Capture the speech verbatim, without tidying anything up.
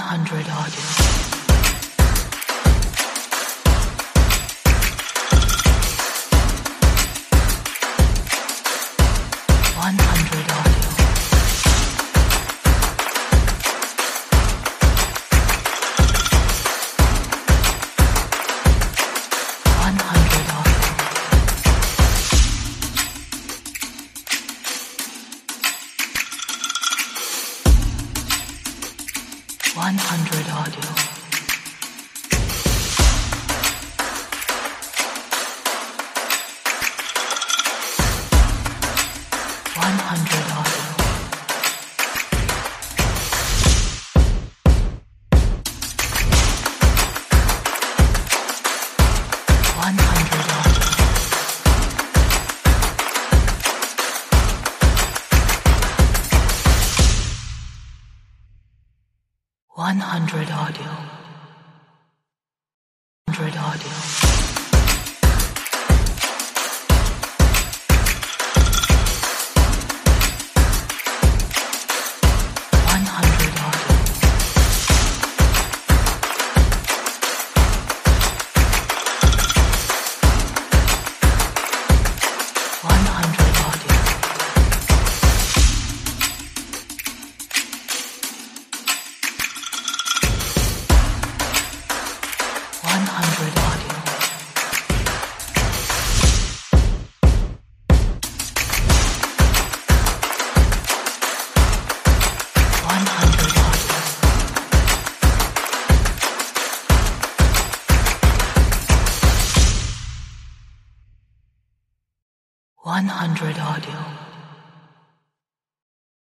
hundred audio. One hundred audio. One hundred audio. One hundred audio. One hundred audio. One hundred audio. One hundred audio.